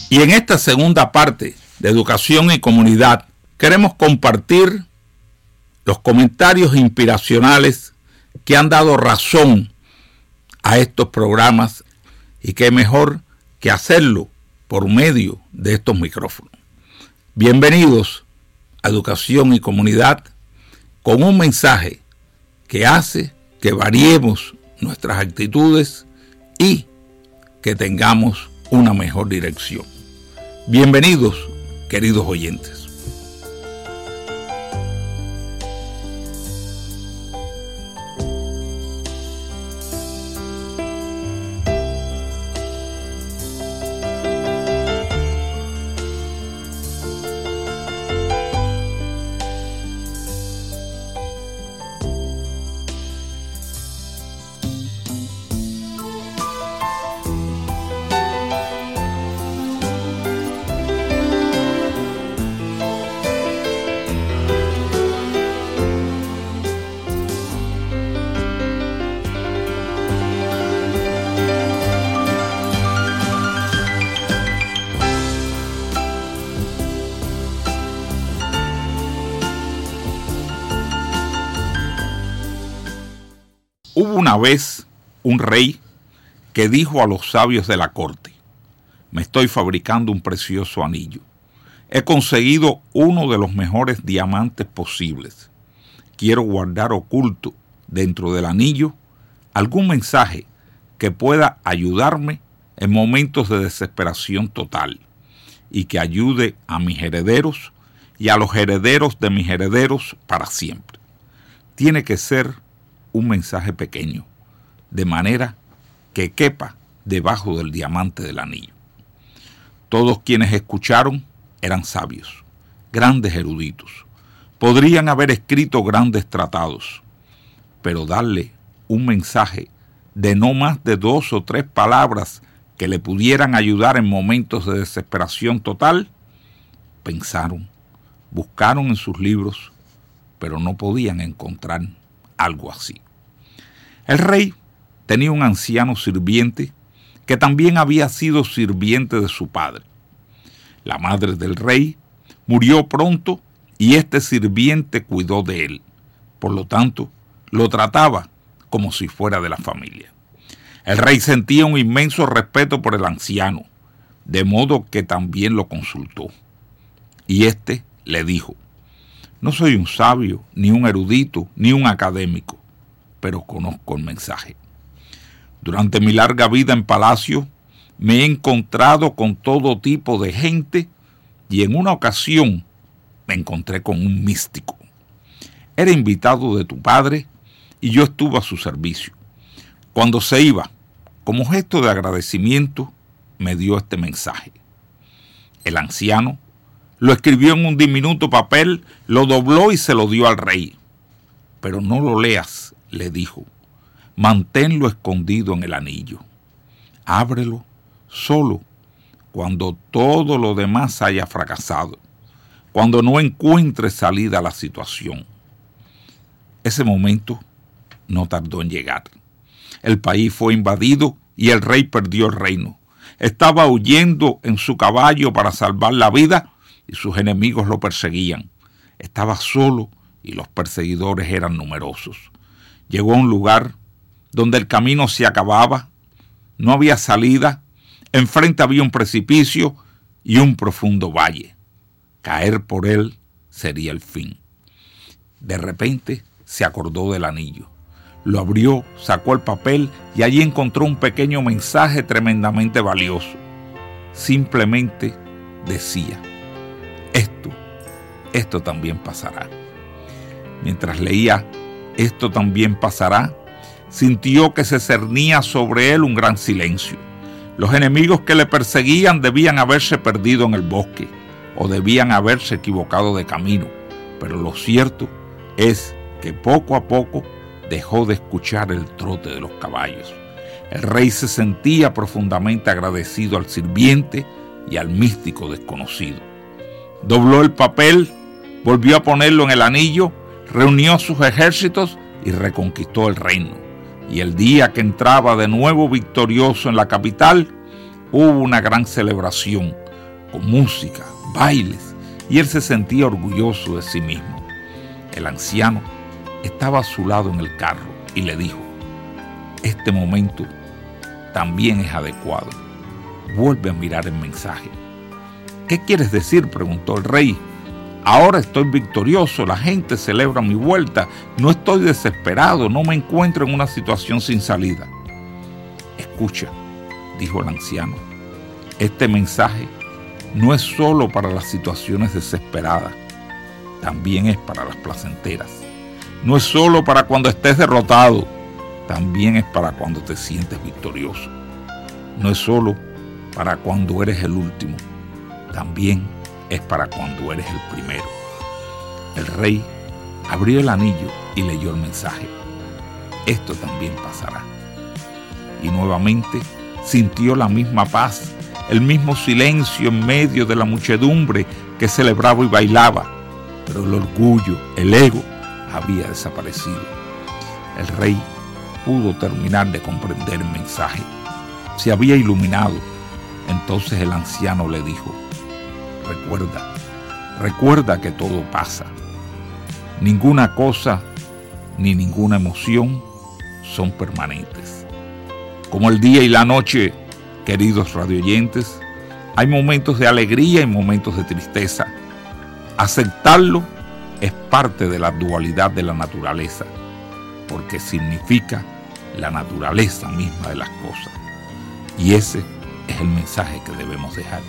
Y en esta segunda parte de Educación y Comunidad queremos compartir los comentarios inspiracionales que han dado razón a estos programas, y qué mejor que hacerlo por medio de estos micrófonos. Bienvenidos a Educación y Comunidad, con un mensaje que hace que variemos nuestras actitudes y que tengamos una mejor dirección. Bienvenidos, queridos oyentes. Hubo una vez un rey que dijo a los sabios de la corte: me estoy fabricando un precioso anillo. He conseguido uno de los mejores diamantes posibles. Quiero guardar oculto dentro del anillo algún mensaje que pueda ayudarme en momentos de desesperación total y que ayude a mis herederos y a los herederos de mis herederos para siempre. Tiene que ser un mensaje pequeño, de manera que quepa debajo del diamante del anillo. Todos quienes escucharon eran sabios, grandes eruditos. Podrían haber escrito grandes tratados, pero darle un mensaje de no más de 2 o 3 palabras que le pudieran ayudar en momentos de desesperación total, pensaron, buscaron en sus libros, pero no podían encontrar algo así. El rey tenía un anciano sirviente que también había sido sirviente de su padre. La madre del rey murió pronto y este sirviente cuidó de él. Por lo tanto, lo trataba como si fuera de la familia. El rey sentía un inmenso respeto por el anciano, de modo que también lo consultó. Y éste le dijo: no soy un sabio, ni un erudito, ni un académico, pero conozco el mensaje. Durante mi larga vida en palacio, me he encontrado con todo tipo de gente y en una ocasión me encontré con un místico. Era invitado de tu padre y yo estuve a su servicio. Cuando se iba, como gesto de agradecimiento, me dio este mensaje. El anciano lo escribió en un diminuto papel, lo dobló y se lo dio al rey. Pero no lo leas, le dijo. Manténlo escondido en el anillo. Ábrelo solo cuando todo lo demás haya fracasado, cuando no encuentres salida a la situación. Ese momento no tardó en llegar. El país fue invadido y el rey perdió el reino. Estaba huyendo en su caballo para salvar la vida y sus enemigos lo perseguían. Estaba solo y los perseguidores eran numerosos. Llegó a un lugar donde el camino se acababa, no había salida, enfrente había un precipicio y un profundo valle. Caer por él sería el fin. De repente se acordó del anillo. Lo abrió, sacó el papel y allí encontró un pequeño mensaje tremendamente valioso. Simplemente decía: esto también pasará. Mientras leía "esto también pasará", sintió que se cernía sobre él un gran silencio. Los enemigos que le perseguían debían haberse perdido en el bosque o debían haberse equivocado de camino, pero lo cierto es que poco a poco dejó de escuchar el trote de los caballos. El rey se sentía profundamente agradecido al sirviente y al místico desconocido. Dobló el papel, volvió a ponerlo en el anillo, reunió sus ejércitos y reconquistó el reino. Y el día que entraba de nuevo victorioso en la capital, hubo una gran celebración, con música, bailes, y él se sentía orgulloso de sí mismo. El anciano estaba a su lado en el carro y le dijo: este momento también es adecuado. Vuelve a mirar el mensaje. ¿Qué quieres decir?, preguntó el rey. Ahora estoy victorioso, la gente celebra mi vuelta, no estoy desesperado, no me encuentro en una situación sin salida. Escucha, dijo el anciano, este mensaje no es solo para las situaciones desesperadas, también es para las placenteras. No es solo para cuando estés derrotado, también es para cuando te sientes victorioso. No es solo para cuando eres el último, también es para cuando eres el primero. El rey abrió el anillo y leyó el mensaje. Esto también pasará. Y nuevamente sintió la misma paz, el mismo silencio en medio de la muchedumbre que celebraba y bailaba, pero el orgullo, el ego, había desaparecido. El rey pudo terminar de comprender el mensaje. Se había iluminado. Entonces el anciano le dijo: recuerda que todo pasa. Ninguna cosa ni ninguna emoción son permanentes. Como el día y la noche, queridos radioyentes, hay momentos de alegría y momentos de tristeza. Aceptarlo es parte de la dualidad de la naturaleza, porque significa la naturaleza misma de las cosas. Y ese es el mensaje que debemos dejar.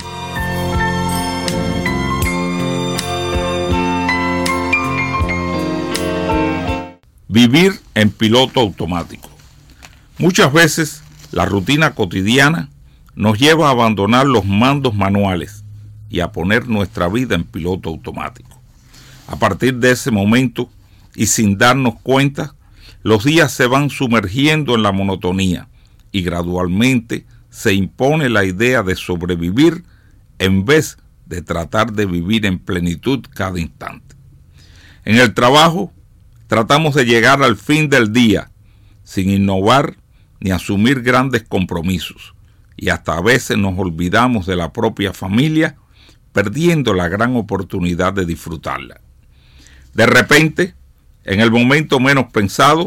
Vivir en piloto automático. Muchas veces la rutina cotidiana nos lleva a abandonar los mandos manuales y a poner nuestra vida en piloto automático. A partir de ese momento, y sin darnos cuenta, los días se van sumergiendo en la monotonía y gradualmente se impone la idea de sobrevivir en vez de tratar de vivir en plenitud cada instante. En el trabajo, tratamos de llegar al fin del día sin innovar ni asumir grandes compromisos, y hasta a veces nos olvidamos de la propia familia, perdiendo la gran oportunidad de disfrutarla. De repente, en el momento menos pensado,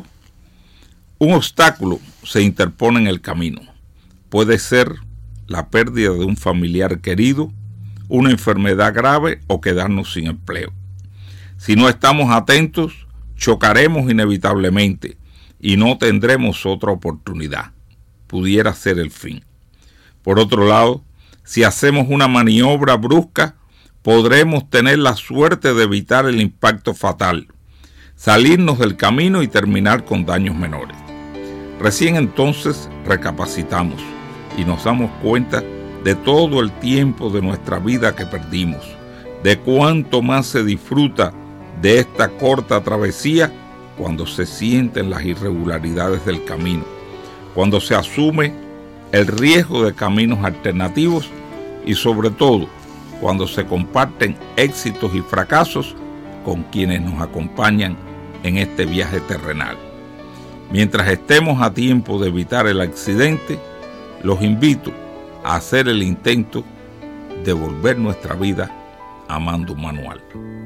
un obstáculo se interpone en el camino. Puede ser la pérdida de un familiar querido, una enfermedad grave o quedarnos sin empleo. Si no estamos atentos, chocaremos inevitablemente y no tendremos otra oportunidad. Pudiera ser el fin. Por otro lado, si hacemos una maniobra brusca, podremos tener la suerte de evitar el impacto fatal, salirnos del camino y terminar con daños menores. Recién entonces recapacitamos y nos damos cuenta de todo el tiempo de nuestra vida que perdimos, de cuánto más se disfruta de esta corta travesía cuando se sienten las irregularidades del camino, cuando se asume el riesgo de caminos alternativos y sobre todo cuando se comparten éxitos y fracasos con quienes nos acompañan en este viaje terrenal. Mientras estemos a tiempo de evitar el accidente, los invito a hacer el intento de volver nuestra vida a mando manual.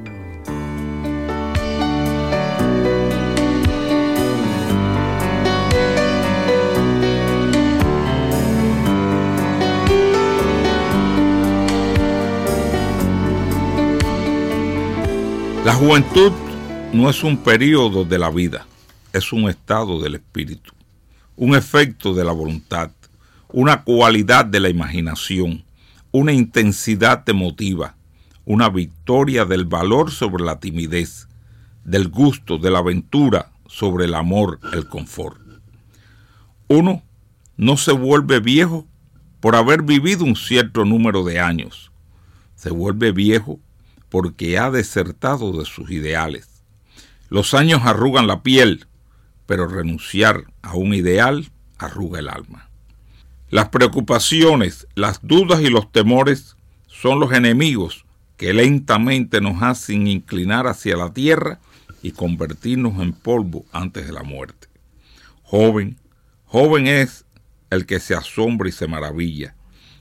La juventud no es un periodo de la vida, es un estado del espíritu, un efecto de la voluntad, una cualidad de la imaginación, una intensidad emotiva, una victoria del valor sobre la timidez, del gusto, de la aventura sobre el amor, el confort. Uno no se vuelve viejo por haber vivido un cierto número de años, se vuelve viejo porque ha desertado de sus ideales. Los años arrugan la piel, pero renunciar a un ideal arruga el alma. Las preocupaciones, las dudas y los temores son los enemigos que lentamente nos hacen inclinar hacia la tierra y convertirnos en polvo antes de la muerte. Joven es el que se asombra y se maravilla,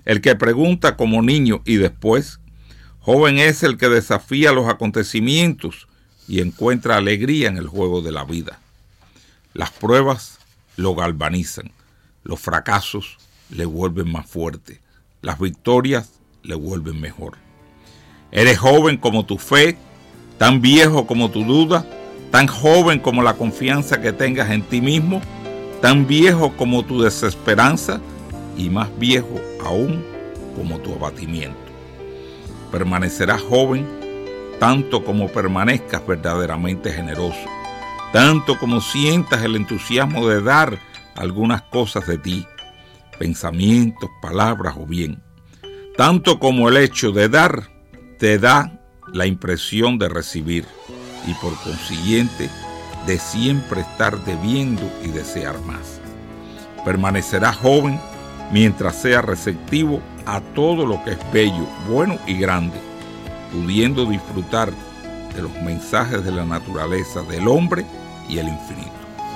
el que pregunta como niño y después. Joven es el que desafía los acontecimientos y encuentra alegría en el juego de la vida. Las pruebas lo galvanizan, los fracasos le vuelven más fuerte, las victorias le vuelven mejor. Eres joven como tu fe, tan viejo como tu duda, tan joven como la confianza que tengas en ti mismo, tan viejo como tu desesperanza y más viejo aún como tu abatimiento. Permanecerás joven tanto como permanezcas verdaderamente generoso, tanto como sientas el entusiasmo de dar algunas cosas de ti, pensamientos, palabras o bien, tanto como el hecho de dar te da la impresión de recibir y por consiguiente de siempre estar debiendo y desear más. Permanecerás joven mientras seas receptivo a todo lo que es bello, bueno y grande, pudiendo disfrutar de los mensajes de la naturaleza, del hombre y el infinito.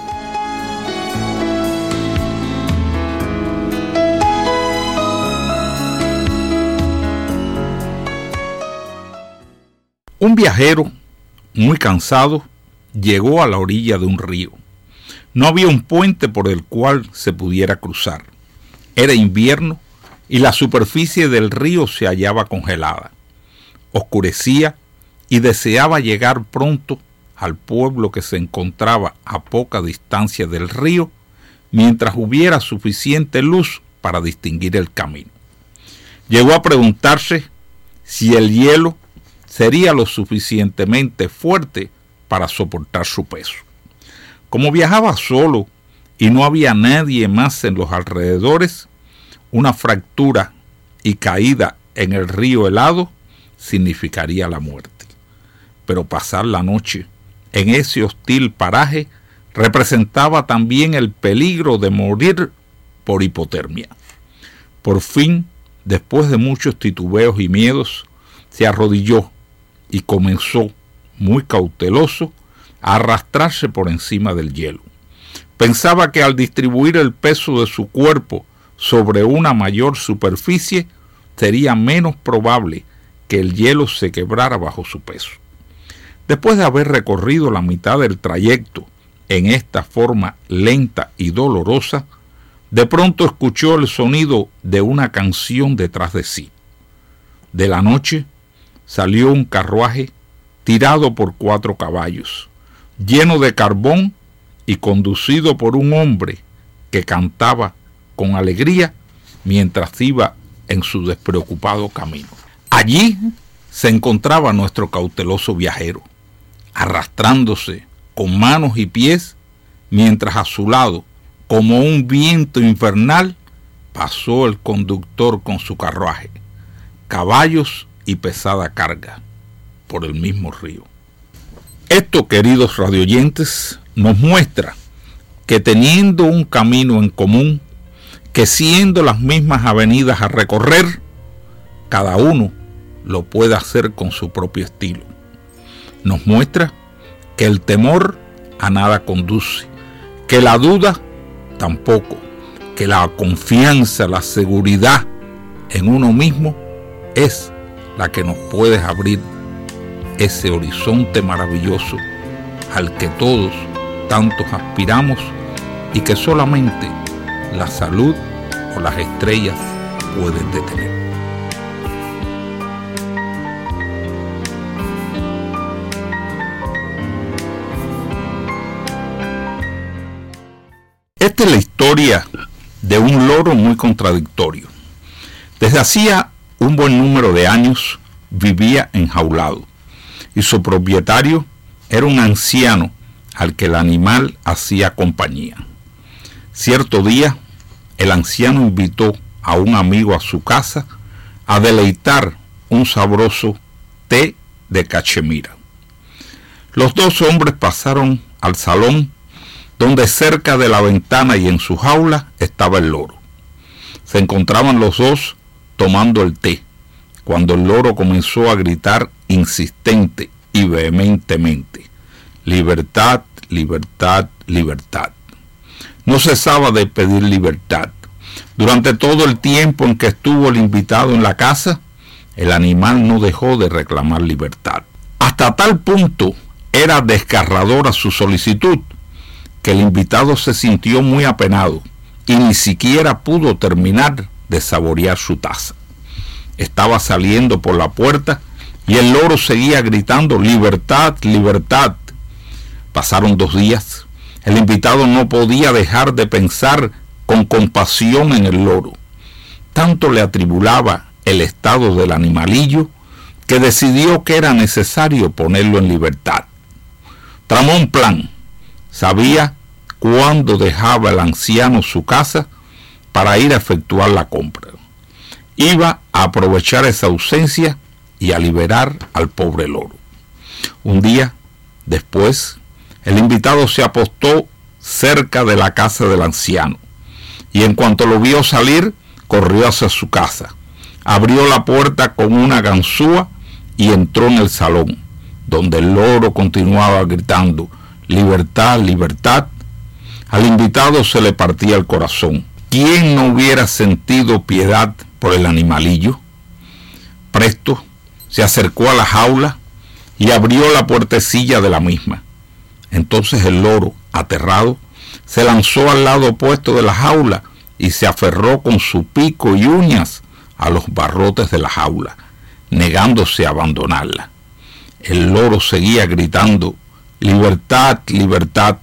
Un viajero, muy cansado, llegó a la orilla de un río. No había un puente por el cual se pudiera cruzar. Era invierno y la superficie del río se hallaba congelada. Oscurecía y deseaba llegar pronto al pueblo que se encontraba a poca distancia del río, mientras hubiera suficiente luz para distinguir el camino. Llegó a preguntarse si el hielo sería lo suficientemente fuerte para soportar su peso. Como viajaba solo y no había nadie más en los alrededores, una fractura y caída en el río helado significaría la muerte. Pero pasar la noche en ese hostil paraje representaba también el peligro de morir por hipotermia. Por fin, después de muchos titubeos y miedos, se arrodilló y comenzó, muy cauteloso, a arrastrarse por encima del hielo. Pensaba que al distribuir el peso de su cuerpo sobre una mayor superficie, sería menos probable que el hielo se quebrara bajo su peso. Después de haber recorrido la mitad del trayecto en esta forma lenta y dolorosa, de pronto escuchó el sonido de una canción detrás de sí. De la noche salió un carruaje tirado por 4 caballos, lleno de carbón y conducido por un hombre que cantaba con alegría mientras iba en su despreocupado camino. Allí se encontraba nuestro cauteloso viajero, arrastrándose con manos y pies, mientras a su lado, como un viento infernal, pasó el conductor con su carruaje, caballos y pesada carga, por el mismo río. Esto, queridos radioyentes, nos muestra que teniendo un camino en común, que siendo las mismas avenidas a recorrer, cada uno lo puede hacer con su propio estilo. Nos muestra que el temor a nada conduce, que la duda tampoco, que la confianza, la seguridad en uno mismo es la que nos puede abrir ese horizonte maravilloso al que todos tantos aspiramos y que solamente la salud o las estrellas pueden detener. Esta es la historia de un loro muy contradictorio. Desde hacía un buen número de años vivía enjaulado y su propietario era un anciano al que el animal hacía compañía. Cierto día, el anciano invitó a un amigo a su casa a deleitar un sabroso té de cachemira. Los 2 hombres pasaron al salón donde cerca de la ventana y en su jaula estaba el loro. Se encontraban los 2 tomando el té, cuando el loro comenzó a gritar insistente y vehementemente: libertad, libertad, libertad. No cesaba de pedir libertad, Durante todo el tiempo en que estuvo el invitado en la casa, el animal no dejó de reclamar libertad. Hasta tal punto era desgarradora su solicitud que el invitado se sintió muy apenado y ni siquiera pudo terminar de saborear su taza. Estaba saliendo por la puerta y el loro seguía gritando: libertad, libertad. Pasaron 2 días. El invitado no podía dejar de pensar con compasión en el loro. Tanto le atribulaba el estado del animalillo que decidió que era necesario ponerlo en libertad. Tramó un plan. Sabía cuándo dejaba el anciano su casa para ir a efectuar la compra. Iba a aprovechar esa ausencia y a liberar al pobre loro. Un día después, el invitado se apostó cerca de la casa del anciano y en cuanto lo vio salir, corrió hacia su casa. Abrió la puerta con una ganzúa y entró en el salón, donde el loro continuaba gritando: libertad, libertad. Al invitado se le partía el corazón. ¿Quién no hubiera sentido piedad por el animalillo? Presto se acercó a la jaula y abrió la puertecilla de la misma. Entonces el loro, aterrado, se lanzó al lado opuesto de la jaula y se aferró con su pico y uñas a los barrotes de la jaula, negándose a abandonarla. El loro seguía gritando: libertad, libertad.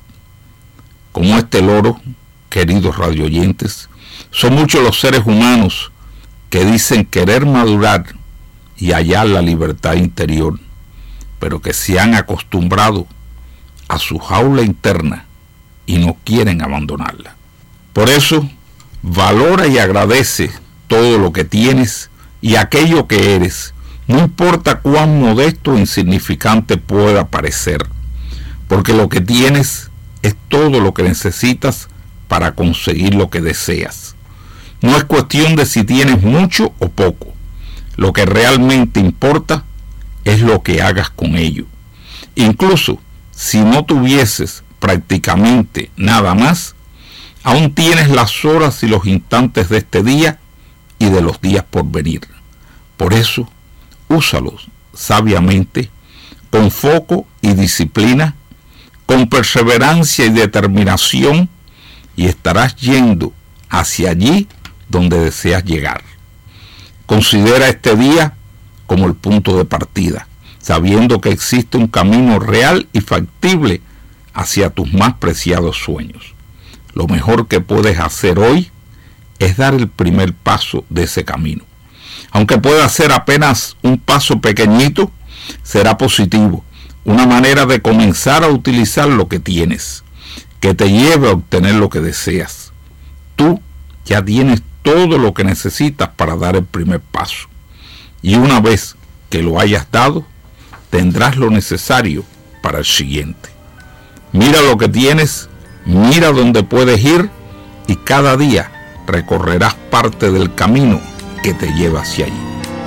Como este loro, queridos radioyentes, son muchos los seres humanos que dicen querer madurar y hallar la libertad interior, pero que se han acostumbrado a su jaula interna y no quieren abandonarla. Por eso, valora y agradece todo lo que tienes y aquello que eres, no importa cuán modesto o insignificante pueda parecer, porque lo que tienes es todo lo que necesitas para conseguir lo que deseas. No es cuestión de si tienes mucho o poco. Lo que realmente importa es lo que hagas con ello. Incluso si no tuvieses prácticamente nada más, aún tienes las horas y los instantes de este día y de los días por venir. Por eso, úsalos sabiamente, con foco y disciplina, con perseverancia y determinación, y estarás yendo hacia allí donde deseas llegar. Considera este día como el punto de partida, sabiendo que existe un camino real y factible hacia tus más preciados sueños. Lo mejor que puedes hacer hoy es dar el primer paso de ese camino. Aunque pueda ser apenas un paso pequeñito, será positivo, una manera de comenzar a utilizar lo que tienes, que te lleve a obtener lo que deseas. Tú ya tienes todo lo que necesitas para dar el primer paso. Y una vez que lo hayas dado, tendrás lo necesario para el siguiente. Mira lo que tienes, mira dónde puedes ir y cada día recorrerás parte del camino que te lleva hacia allí.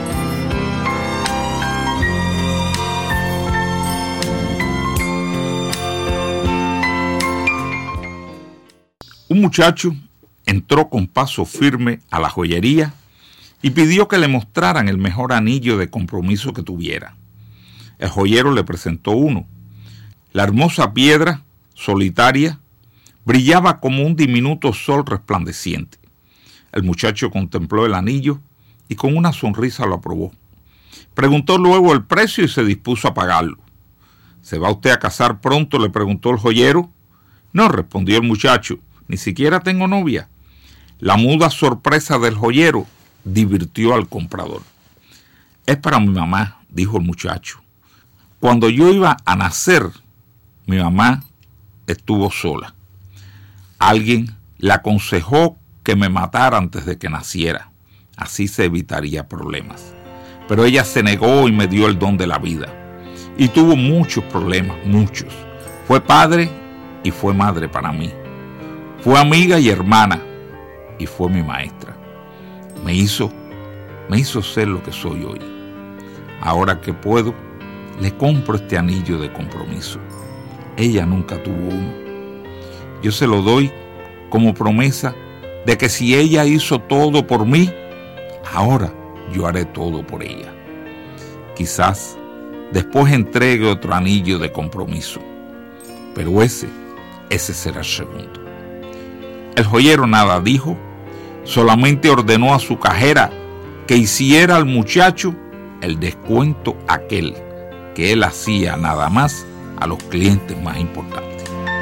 Un muchacho entró con paso firme a la joyería y pidió que le mostraran el mejor anillo de compromiso que tuviera. El joyero le presentó uno. La hermosa piedra, solitaria, brillaba como un diminuto sol resplandeciente. El muchacho contempló el anillo y con una sonrisa lo aprobó. Preguntó luego el precio y se dispuso a pagarlo. ¿Se va usted a casar pronto?, le preguntó el joyero. No, respondió el muchacho, ni siquiera tengo novia. La muda sorpresa del joyero divirtió al comprador. Es para mi mamá, dijo el muchacho. Cuando yo iba a nacer, mi mamá estuvo sola. Alguien le aconsejó que me matara antes de que naciera. Así se evitaría problemas. Pero ella se negó y me dio el don de la vida. Y tuvo muchos problemas, muchos. Fue padre y fue madre para mí. Fue amiga y hermana y fue mi maestra. Me hizo ser lo que soy hoy. Ahora que puedo, le compro este anillo de compromiso. Ella nunca tuvo uno. Yo se lo doy como promesa de que si ella hizo todo por mí, ahora yo haré todo por ella. Quizás después entregue otro anillo de compromiso, pero ese será el segundo. El joyero nada dijo, solamente ordenó a su cajera que hiciera al muchacho el descuento aquel que él hacía nada más a los clientes más importantes.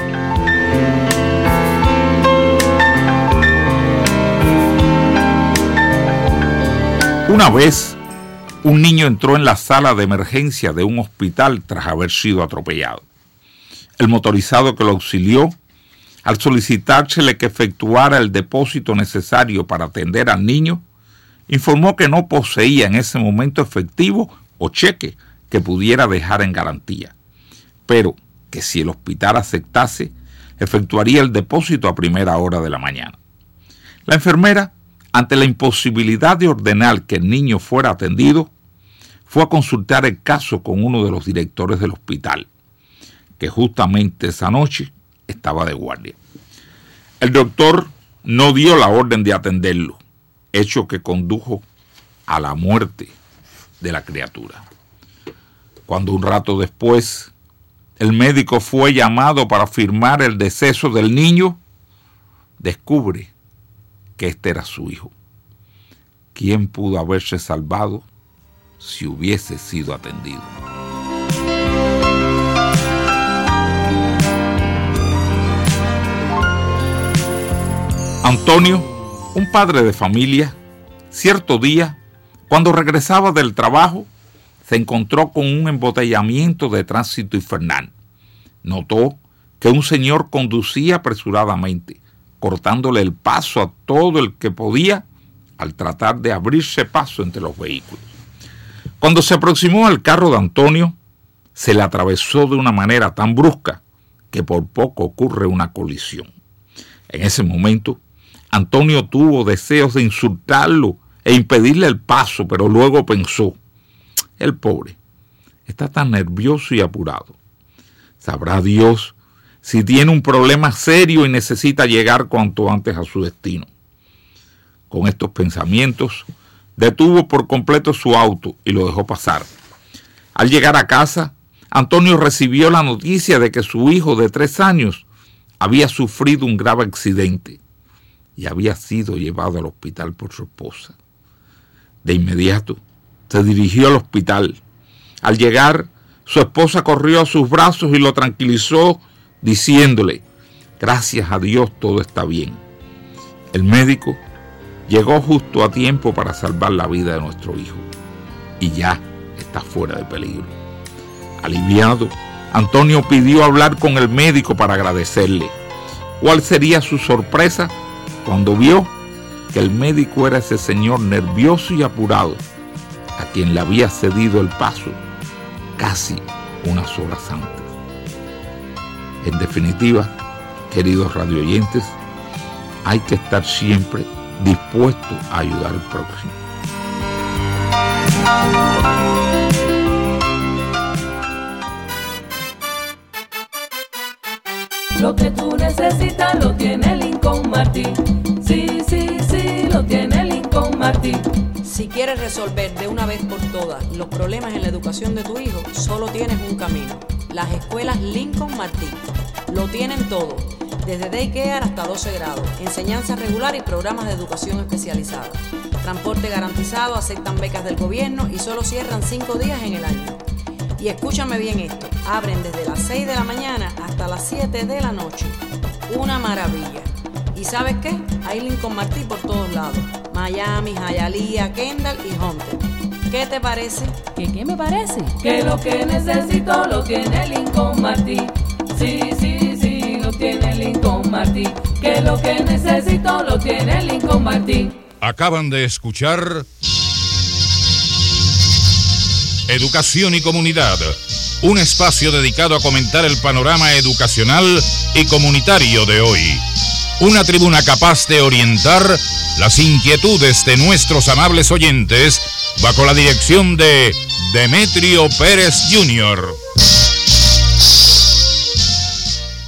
Una vez, un niño entró en la sala de emergencia de un hospital tras haber sido atropellado. El motorizado que lo auxilió, al solicitársele que efectuara el depósito necesario para atender al niño, informó que no poseía en ese momento efectivo o cheque que pudiera dejar en garantía, pero que si el hospital aceptase, efectuaría el depósito a primera hora de la mañana. La enfermera, ante la imposibilidad de ordenar que el niño fuera atendido, fue a consultar el caso con uno de los directores del hospital, que justamente esa noche estaba de guardia. El doctor no dio la orden de atenderlo, hecho que condujo a la muerte de la criatura. Cuando un rato después el médico fue llamado para firmar el deceso del niño, descubre que este era su hijo. ¿Quién pudo haberse salvado si hubiese sido atendido? Antonio, un padre de familia, cierto día, cuando regresaba del trabajo, se encontró con un embotellamiento de tránsito infernal. Notó que un señor conducía apresuradamente, cortándole el paso a todo el que podía al tratar de abrirse paso entre los vehículos. Cuando se aproximó al carro de Antonio, se le atravesó de una manera tan brusca que por poco ocurre una colisión. En ese momento, Antonio tuvo deseos de insultarlo e impedirle el paso, pero luego pensó, el pobre está tan nervioso y apurado. Sabrá Dios si tiene un problema serio y necesita llegar cuanto antes a su destino. Con estos pensamientos, detuvo por completo su auto y lo dejó pasar. Al llegar a casa, Antonio recibió la noticia de que su hijo de 3 años había sufrido un grave accidente y había sido llevado al hospital por su esposa. De inmediato, se dirigió al hospital. Al llegar, su esposa corrió a sus brazos y lo tranquilizó, diciéndole, gracias a Dios todo está bien. El médico llegó justo a tiempo para salvar la vida de nuestro hijo y ya está fuera de peligro. Aliviado, Antonio pidió hablar con el médico para agradecerle. ¿Cuál sería su sorpresa cuando vio que el médico era ese señor nervioso y apurado a quien le había cedido el paso casi unas horas antes? En definitiva, queridos radioyentes, hay que estar siempre dispuesto a ayudar al próximo. Lo que tú necesitas lo tiene Lincoln Martin. Sí, sí, sí, lo tiene Lincoln Martin. Si quieres resolver de una vez por todas los problemas en la educación de tu hijo, solo tienes un camino: las escuelas Lincoln Martin. Lo tienen todo, desde daycare hasta 12 grados, enseñanza regular y programas de educación especializada. Transporte garantizado, aceptan becas del gobierno y solo cierran 5 días en el año. Y escúchame bien esto, abren desde las 6 de la mañana hasta las 7 de la noche. Una maravilla. ¿Y sabes qué? Hay Lincoln Martin por todos lados: Miami, Hialeah, Kendall y Hunter. ¿Qué te parece? ¿Qué me parece? Que lo que necesito lo tiene Lincoln Martin. Sí, sí, sí, lo tiene Lincoln Martin. Que lo que necesito lo tiene Lincoln Martin. Acaban de escuchar Educación y Comunidad, un espacio dedicado a comentar el panorama educacional y comunitario de hoy. Una tribuna capaz de orientar las inquietudes de nuestros amables oyentes bajo la dirección de Demetrio Pérez Jr.